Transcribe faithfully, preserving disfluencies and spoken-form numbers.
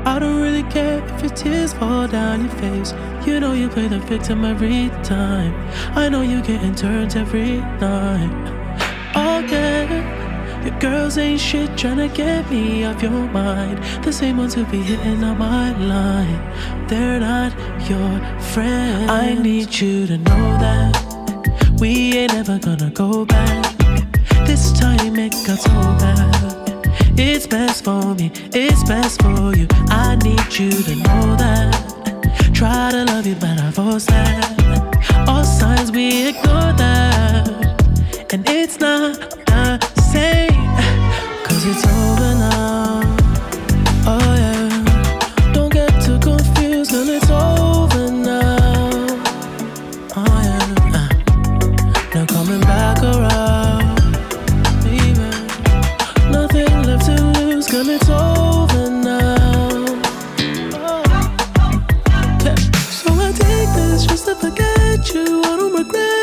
I don't really care if your tears fall down your face. You know you play the victim every time. I know you getting turned every night. Oh yeah, your girls ain't shit tryna get me off your mind. The same ones who be hitting on my line, they're not your friends. I need you to know that we ain't ever gonna go back. This time it got so bad. It's best for me, it's best for you. I need you to know that. Try to love you, but I force that. All signs we ignore that. And it's not the same, cause it's over now. Oh yeah, don't get too confused, girl, it's over now. Oh yeah, uh, no coming back around. Baby, nothing left to lose, girl, it's over now. Oh. Yeah. So I take this just to forget you, I don't regret.